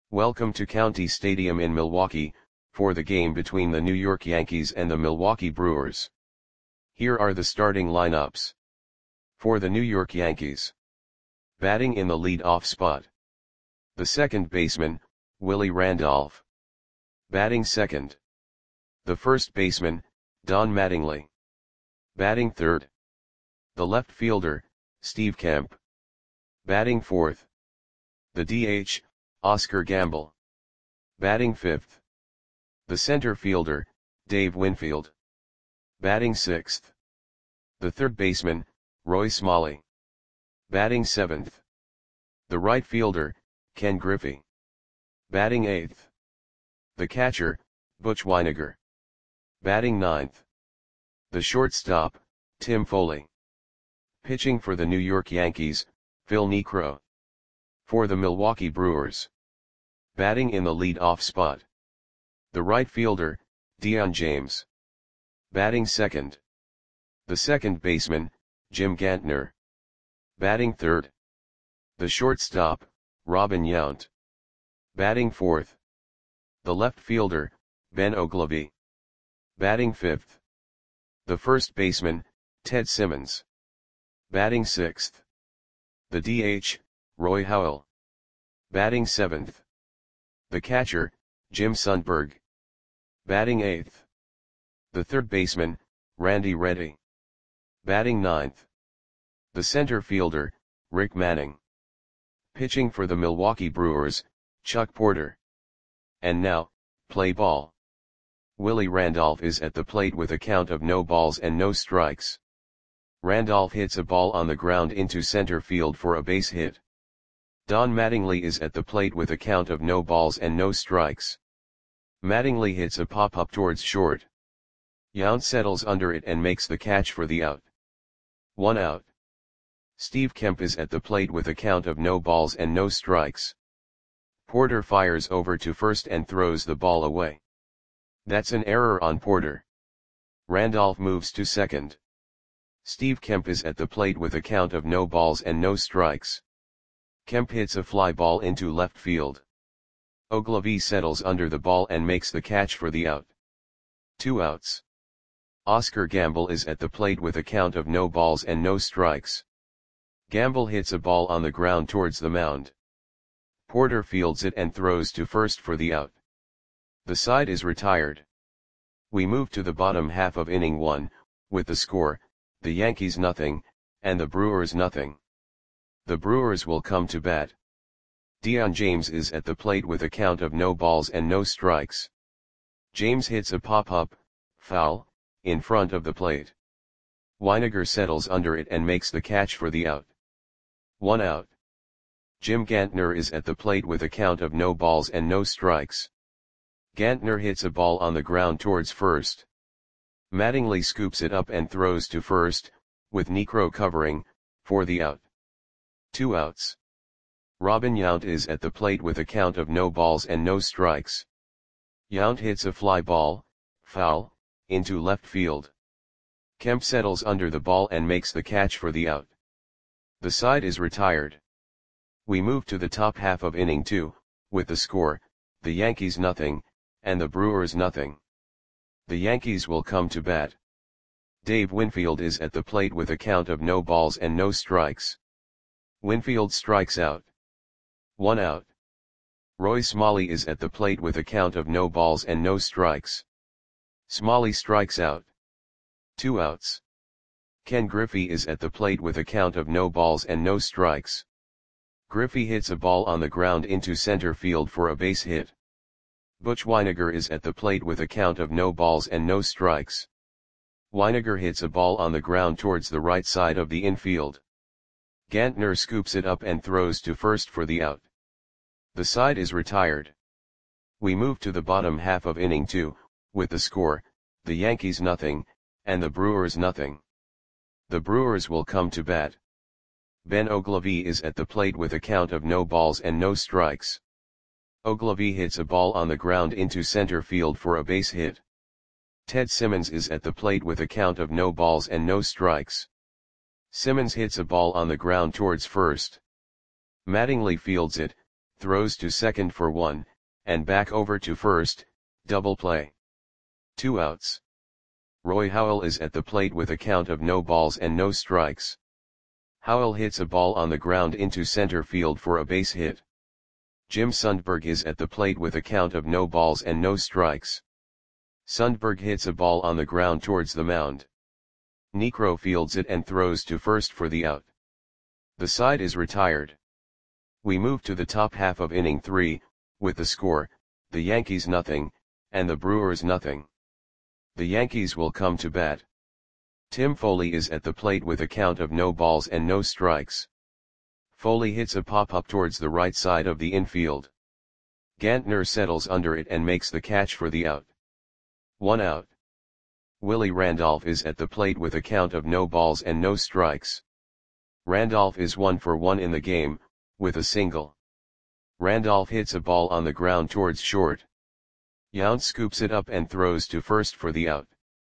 Welcome to County Stadium in Milwaukee, for the game between the New York Yankees and the Milwaukee Brewers. Here are the starting lineups. For the New York Yankees. Batting in the lead-off spot. The second baseman, Willie Randolph. Batting second. The first baseman, Don Mattingly. Batting third. The left fielder, Steve Kemp. Batting fourth. The DH, Oscar Gamble. Batting fifth. The center fielder, Dave Winfield. Batting sixth. The third baseman, Roy Smalley. Batting seventh. The right fielder, Ken Griffey. Batting eighth. The catcher, Butch Wynegar. Batting ninth. The shortstop, Tim Foley. Pitching for the New York Yankees, Phil Niekro. For the Milwaukee Brewers. Batting in the lead-off spot. The right fielder, Dion James. Batting second. The second baseman, Jim Gantner. Batting third. The shortstop, Robin Yount. Batting fourth. The left fielder, Ben Oglivie. Batting fifth. The first baseman, Ted Simmons. Batting sixth. The DH, Roy Howell. Batting seventh. The catcher, Jim Sundberg. Batting eighth. The third baseman, Randy Reddy. Batting ninth. The center fielder, Rick Manning. Pitching for the Milwaukee Brewers, Chuck Porter. And now, play ball. Willie Randolph is at the plate with a count of no balls and no strikes. Randolph hits a ball on the ground into center field for a base hit. Don Mattingly is at the plate with a count of no balls and no strikes. Mattingly hits a pop-up towards short. Yount settles under it and makes the catch for the out. 1 out. Steve Kemp is at the plate with a count of no balls and no strikes. Porter fires over to first and throws the ball away. That's an error on Porter. Randolph moves to second. Steve Kemp is at the plate with a count of no balls and no strikes. Kemp hits a fly ball into left field. Oglivie settles under the ball and makes the catch for the out. 2 outs. Oscar Gamble is at the plate with a count of no balls and no strikes. Gamble hits a ball on the ground towards the mound. Porter fields it and throws to first for the out. The side is retired. We move to the bottom half of inning 1, with the score, the Yankees nothing, and the Brewers nothing. The Brewers will come to bat. Dion James is at the plate with a count of no balls and no strikes. James hits a pop-up, foul, in front of the plate. Wynegar settles under it and makes the catch for the out. 1 out. Jim Gantner is at the plate with a count of no balls and no strikes. Gantner hits a ball on the ground towards first. Mattingly scoops it up and throws to first, with Niekro covering, for the out. 2 outs. Robin Yount is at the plate with a count of no balls and no strikes. Yount hits a fly ball, foul, into left field. Kemp settles under the ball and makes the catch for the out. The side is retired. We move to the top half of inning 2, with the score, the Yankees nothing, and the Brewers nothing. The Yankees will come to bat. Dave Winfield is at the plate with a count of no balls and no strikes. Winfield strikes out. 1 out. Roy Smalley is at the plate with a count of no balls and no strikes. Smalley strikes out. 2 outs. Ken Griffey is at the plate with a count of no balls and no strikes. Griffey hits a ball on the ground into center field for a base hit. Butch Wynegar is at the plate with a count of no balls and no strikes. Wynegar hits a ball on the ground towards the right side of the infield. Gantner scoops it up and throws to first for the out. The side is retired. We move to the bottom half of inning 2, with the score, the Yankees nothing, and the Brewers nothing. The Brewers will come to bat. Ben Oglivie is at the plate with a count of no balls and no strikes. Oglivie hits a ball on the ground into center field for a base hit. Ted Simmons is at the plate with a count of no balls and no strikes. Simmons hits a ball on the ground towards first. Mattingly fields it, throws to second for 1, and back over to first, double play. 2 outs. Roy Howell is at the plate with a count of no balls and no strikes. Howell hits a ball on the ground into center field for a base hit. Jim Sundberg is at the plate with a count of no balls and no strikes. Sundberg hits a ball on the ground towards the mound. Niekro fields it and throws to first for the out. The side is retired. We move to the top half of inning 3, with the score, the Yankees nothing, and the Brewers nothing. The Yankees will come to bat. Tim Foley is at the plate with a count of no balls and no strikes. Foley hits a pop-up towards the right side of the infield. Gantner settles under it and makes the catch for the out. 1 out. Willie Randolph is at the plate with a count of no balls and no strikes. Randolph is 1 for 1 in the game, with a single. Randolph hits a ball on the ground towards short. Yount scoops it up and throws to first for the out.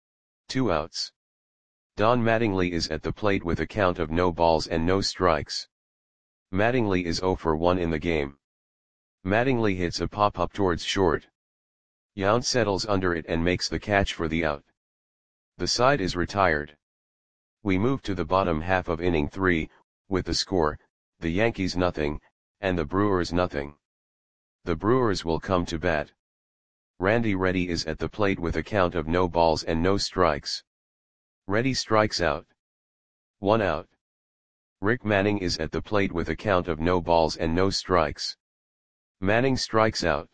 2 outs. Don Mattingly is at the plate with a count of no balls and no strikes. Mattingly is 0 for 1 in the game. Mattingly hits a pop-up towards short. Yount settles under it and makes the catch for the out. The side is retired. We move to the bottom half of inning 3, with the score, the Yankees nothing, and the Brewers nothing. The Brewers will come to bat. Randy Reddy is at the plate with a count of no balls and no strikes. Reddy strikes out. 1 out. Rick Manning is at the plate with a count of no balls and no strikes. Manning strikes out.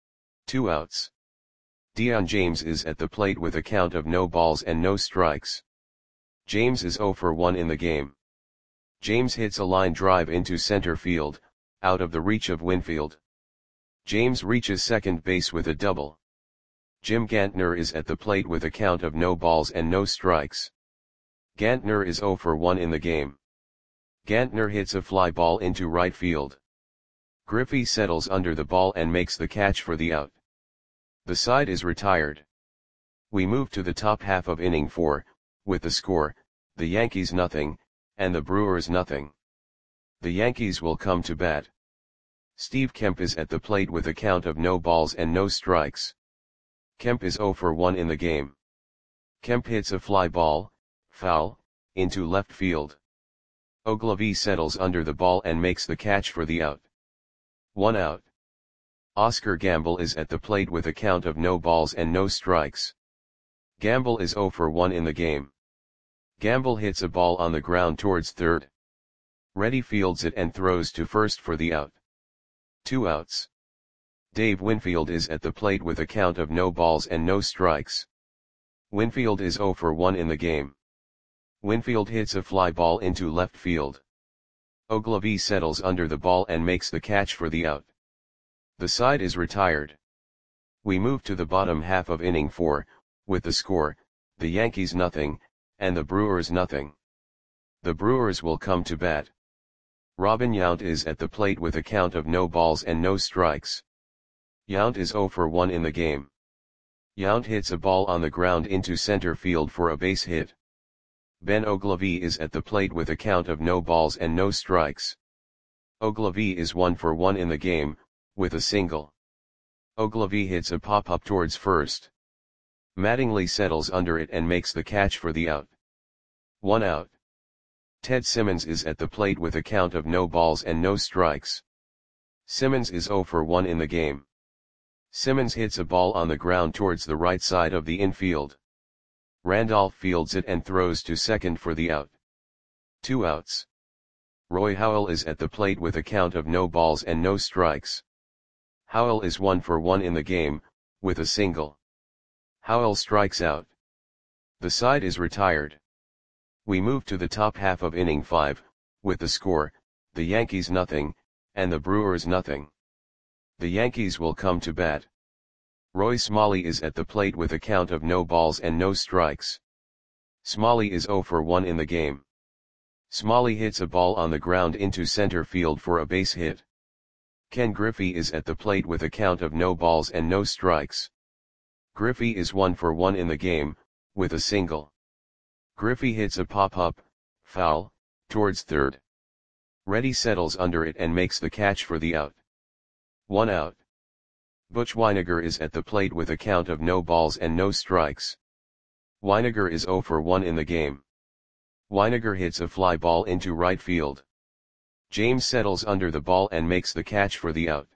2 outs. Dion James is at the plate with a count of no balls and no strikes. James is 0 for 1 in the game. James hits a line drive into center field, out of the reach of Winfield. James reaches second base with a double. Jim Gantner is at the plate with a count of no balls and no strikes. Gantner is 0 for 1 in the game. Gantner hits a fly ball into right field. Griffey settles under the ball and makes the catch for the out. The side is retired. We move to the top half of inning 4, with the score, the Yankees nothing, and the Brewers nothing. The Yankees will come to bat. Steve Kemp is at the plate with a count of no balls and no strikes. Kemp is 0 for 1 in the game. Kemp hits a fly ball, foul, into left field. Ogilvie settles under the ball and makes the catch for the out. 1 out. Oscar Gamble is at the plate with a count of no balls and no strikes. Gamble is 0 for 1 in the game. Gamble hits a ball on the ground towards third. Reddy fields it and throws to first for the out. 2 outs. Dave Winfield is at the plate with a count of no balls and no strikes. Winfield is 0 for 1 in the game. Winfield hits a fly ball into left field. Ogilvie settles under the ball and makes the catch for the out. The side is retired. We move to the bottom half of inning 4, with the score, the Yankees nothing, and the Brewers nothing. The Brewers will come to bat. Robin Yount is at the plate with a count of no balls and no strikes. Yount is 0 for 1 in the game. Yount hits a ball on the ground into center field for a base hit. Ben Ogilvie is at the plate with a count of no balls and no strikes. Ogilvie is 1 for 1 in the game, with a single. Ogilvie hits a pop-up towards first. Mattingly settles under it and makes the catch for the out. 1 out. Ted Simmons is at the plate with a count of no balls and no strikes. Simmons is 0 for 1 in the game. Simmons hits a ball on the ground towards the right side of the infield. Randolph fields it and throws to second for the out. 2 outs. Roy Howell is at the plate with a count of no balls and no strikes. Howell is 1 for 1 in the game, with a single. Howell strikes out. The side is retired. We move to the top half of inning 5, with the score, the Yankees nothing, and the Brewers nothing. The Yankees will come to bat. Roy Smalley is at the plate with a count of no balls and no strikes. Smalley is 0 for 1 in the game. Smalley hits a ball on the ground into center field for a base hit. Ken Griffey is at the plate with a count of no balls and no strikes. Griffey is 1 for 1 in the game, with a single. Griffey hits a pop-up, foul, towards third. Reddy settles under it and makes the catch for the out. 1 out. Butch Wynegar is at the plate with a count of no balls and no strikes. Wynegar is 0 for 1 in the game. Wynegar hits a fly ball into right field. James settles under the ball and makes the catch for the out.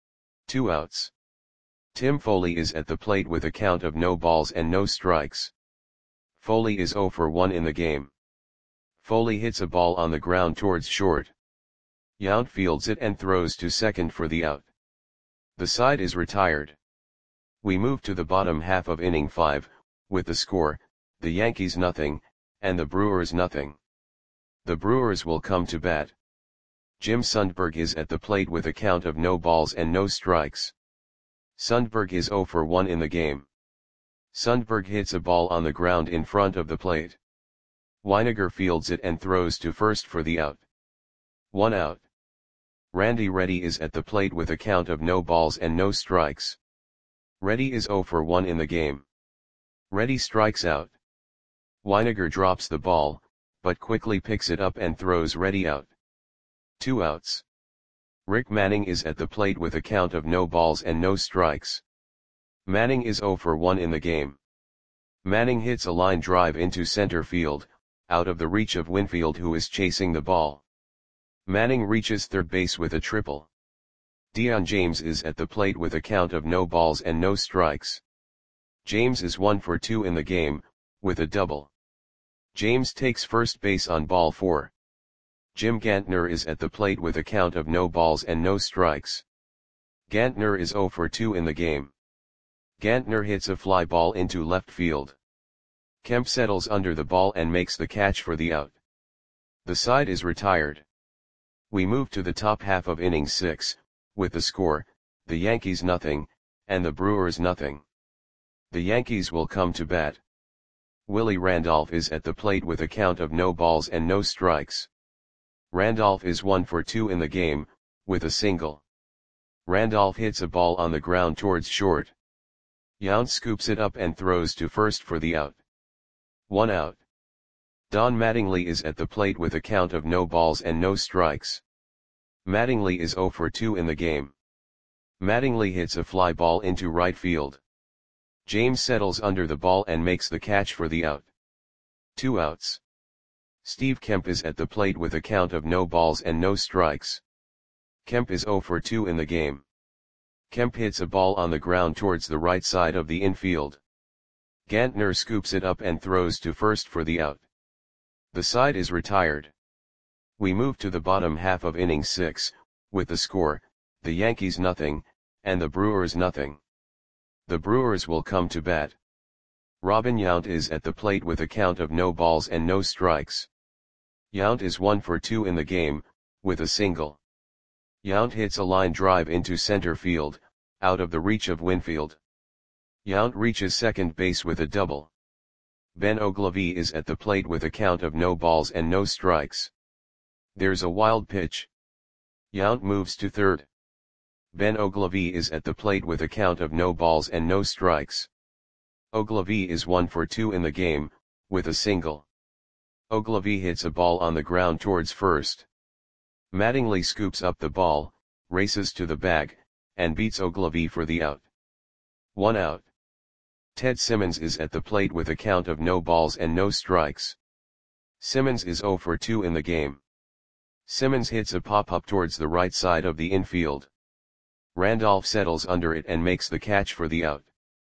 2 outs. Tim Foley is at the plate with a count of no balls and no strikes. Foley is 0 for 1 in the game. Foley hits a ball on the ground towards short. Yount fields it and throws to second for the out. The side is retired. We move to the bottom half of inning 5, with the score, the Yankees nothing, and the Brewers nothing. The Brewers will come to bat. Jim Sundberg is at the plate with a count of no balls and no strikes. Sundberg is 0 for 1 in the game. Sundberg hits a ball on the ground in front of the plate. Wynegar fields it and throws to first for the out. 1 out. Randy Reddy is at the plate with a count of no balls and no strikes. Reddy is 0 for 1 in the game. Reddy strikes out. Wynegar drops the ball, but quickly picks it up and throws Reddy out. 2 outs. Rick Manning is at the plate with a count of no balls and no strikes. Manning is 0 for 1 in the game. Manning hits a line drive into center field, out of the reach of Winfield, who is chasing the ball. Manning reaches third base with a triple. Dion James is at the plate with a count of no balls and no strikes. James is 1 for 2 in the game, with a double. James takes first base on ball 4. Jim Gantner is at the plate with a count of no balls and no strikes. Gantner is 0 for 2 in the game. Gantner hits a fly ball into left field. Kemp settles under the ball and makes the catch for the out. The side is retired. We move to the top half of inning 6, with the score, the Yankees nothing, and the Brewers nothing. The Yankees will come to bat. Willie Randolph is at the plate with a count of no balls and no strikes. Randolph is 1 for 2 in the game, with a single. Randolph hits a ball on the ground towards short. Yount scoops it up and throws to first for the out. 1 out. Don Mattingly is at the plate with a count of no balls and no strikes. Mattingly is 0 for 2 in the game. Mattingly hits a fly ball into right field. James settles under the ball and makes the catch for the out. 2 outs. Steve Kemp is at the plate with a count of no balls and no strikes. Kemp is 0 for 2 in the game. Kemp hits a ball on the ground towards the right side of the infield. Gantner scoops it up and throws to first for the out. The side is retired. We move to the bottom half of inning 6, with the score, the Yankees nothing, and the Brewers nothing. The Brewers will come to bat. Robin Yount is at the plate with a count of no balls and no strikes. Yount is 1 for 2 in the game, with a single. Yount hits a line drive into center field, out of the reach of Winfield. Yount reaches second base with a double. Ben Oglivie is at the plate with a count of no balls and no strikes. There's a wild pitch. Yount moves to third. Ben Oglivie is at the plate with a count of no balls and no strikes. Oglivie is 1 for 2 in the game, with a single. Oglivie hits a ball on the ground towards first. Mattingly scoops up the ball, races to the bag, and beats Oglivie for the out. 1 out. Ted Simmons is at the plate with a count of no balls and no strikes. Simmons is 0 for 2 in the game. Simmons hits a pop-up towards the right side of the infield. Randolph settles under it and makes the catch for the out.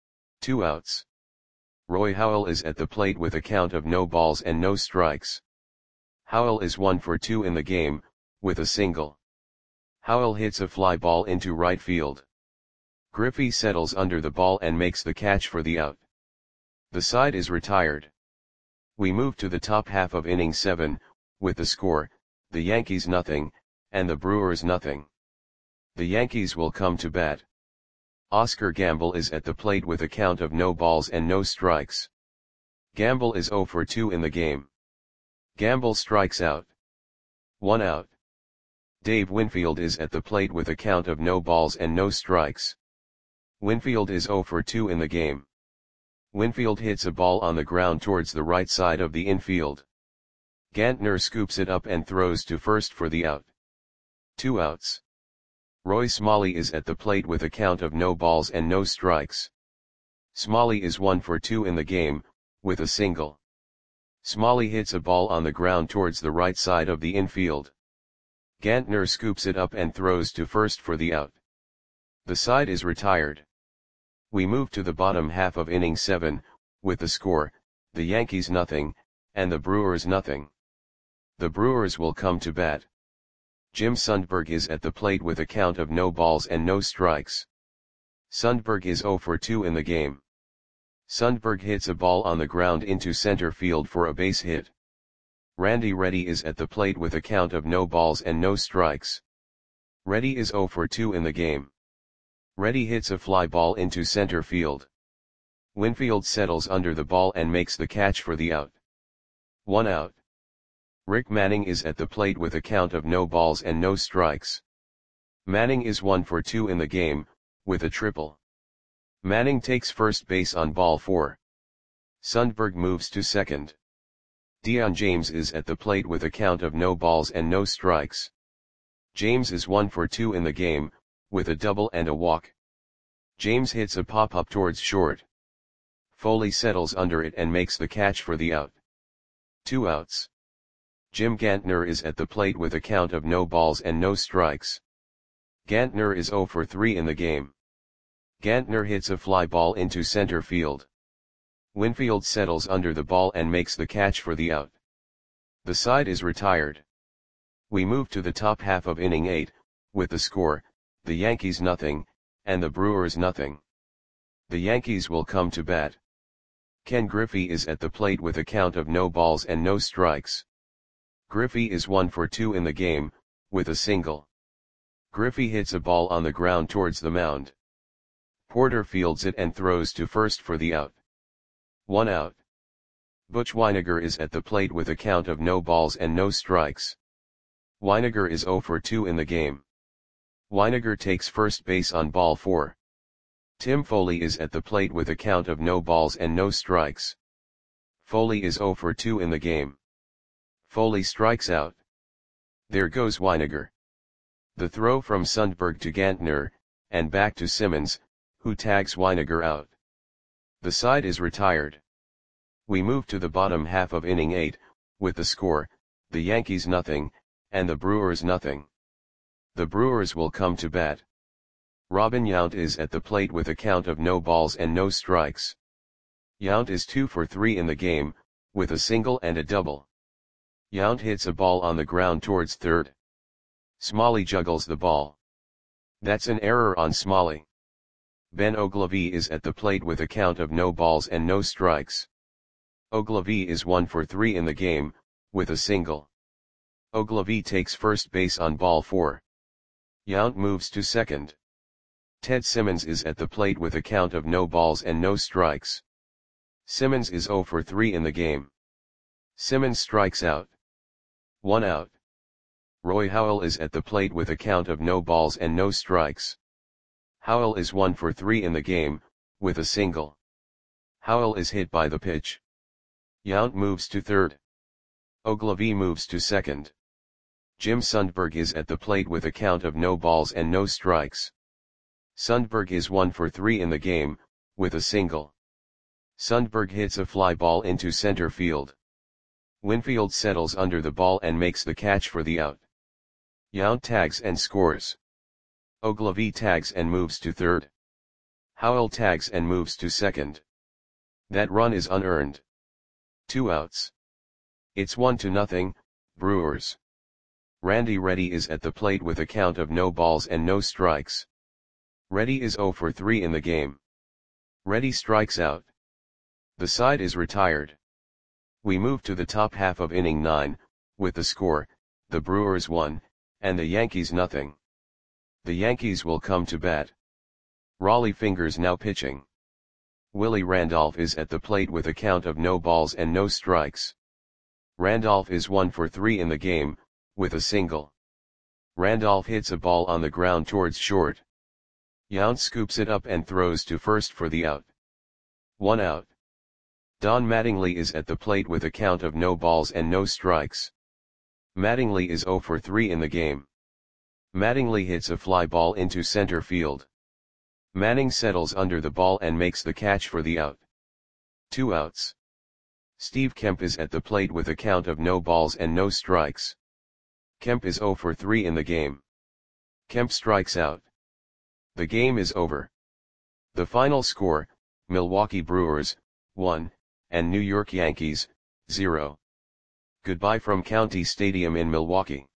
2 outs. Roy Howell is at the plate with a count of no balls and no strikes. Howell is 1 for 2 in the game, with a single. Howell hits a fly ball into right field. Griffey settles under the ball and makes the catch for the out. The side is retired. We move to the top half of inning 7, with the score, the Yankees nothing, and the Brewers nothing. The Yankees will come to bat. Oscar Gamble is at the plate with a count of no balls and no strikes. Gamble is 0 for 2 in the game. Gamble strikes out. 1 out. Dave Winfield is at the plate with a count of no balls and no strikes. Winfield is 0 for 2 in the game. Winfield hits a ball on the ground towards the right side of the infield. Gantner scoops it up and throws to first for the out. 2 outs. Roy Smalley is at the plate with a count of no balls and no strikes. Smalley is 1 for 2 in the game, with a single. Smalley hits a ball on the ground towards the right side of the infield. Gantner scoops it up and throws to first for the out. The side is retired. We move to the bottom half of inning 7, with the score, the Yankees nothing, and the Brewers nothing. The Brewers will come to bat. Jim Sundberg is at the plate with a count of no balls and no strikes. Sundberg is 0 for 2 in the game. Sundberg hits a ball on the ground into center field for a base hit. Randy Reddy is at the plate with a count of no balls and no strikes. Reddy is 0 for 2 in the game. Reddy hits a fly ball into center field. Winfield settles under the ball and makes the catch for the out. 1 out. Rick Manning is at the plate with a count of no balls and no strikes. Manning is 1 for 2 in the game, with a triple. Manning takes first base on ball 4. Sundberg moves to second. Dion James is at the plate with a count of no balls and no strikes. James is 1 for 2 in the game, with a double and a walk. James hits a pop-up towards short. Foley settles under it and makes the catch for the out. 2 outs. Jim Gantner is at the plate with a count of no balls and no strikes. Gantner is 0 for 3 in the game. Gantner hits a fly ball into center field. Winfield settles under the ball and makes the catch for the out. The side is retired. We move to the top half of inning 8, with the score, the Yankees nothing, and the Brewers nothing. The Yankees will come to bat. Ken Griffey is at the plate with a count of no balls and no strikes. Griffey is 1 for 2 in the game, with a single. Griffey hits a ball on the ground towards the mound. Porter fields it and throws to first for the out. 1 out. Butch Wynegar is at the plate with a count of no balls and no strikes. Wynegar is 0 for 2 in the game. Wynegar takes first base on ball 4. Tim Foley is at the plate with a count of no balls and no strikes. Foley is 0 for 2 in the game. Foley strikes out. There goes Wynegar. The throw from Sundberg to Gantner, and back to Simmons, who tags Wynegar out. The side is retired. We move to the bottom half of inning 8, with the score, the Yankees nothing, and the Brewers nothing. The Brewers will come to bat. Robin Yount is at the plate with a count of no balls and no strikes. Yount is 2 for 3 in the game, with a single and a double. Yount hits a ball on the ground towards third. Smalley juggles the ball. That's an error on Smalley. Ben Ogilvie is at the plate with a count of no balls and no strikes. Ogilvie is 1 for 3 in the game, with a single. Ogilvie takes first base on ball 4. Yount moves to second. Ted Simmons is at the plate with a count of no balls and no strikes. Simmons is 0 for 3 in the game. Simmons strikes out. 1 out. Roy Howell is at the plate with a count of no balls and no strikes. Howell is 1 for 3 in the game, with a single. Howell is hit by the pitch. Yount moves to third. Ogilvie moves to second. Jim Sundberg is at the plate with a count of no balls and no strikes. Sundberg is 1 for 3 in the game, with a single. Sundberg hits a fly ball into center field. Winfield settles under the ball and makes the catch for the out. Yount tags and scores. Ogilvie tags and moves to third. Howell tags and moves to second. That run is unearned. 2 outs. It's 1-0, Brewers. Randy Reddy is at the plate with a count of no balls and no strikes. Reddy is 0 for 3 in the game. Reddy strikes out. The side is retired. We move to the top half of inning 9, with the score, the Brewers 1, and the Yankees nothing. The Yankees will come to bat. Raleigh Fingers now pitching. Willie Randolph is at the plate with a count of no balls and no strikes. Randolph is 1 for 3 in the game, with a single. Randolph hits a ball on the ground towards short. Yount scoops it up and throws to first for the out. 1 out. Don Mattingly is at the plate with a count of no balls and no strikes. Mattingly is 0 for 3 in the game. Mattingly hits a fly ball into center field. Manning settles under the ball and makes the catch for the out. 2 outs. Steve Kemp is at the plate with a count of no balls and no strikes. Kemp is 0 for 3 in the game. Kemp strikes out. The game is over. The final score, Milwaukee Brewers, 1, and New York Yankees, 0. Goodbye from County Stadium in Milwaukee.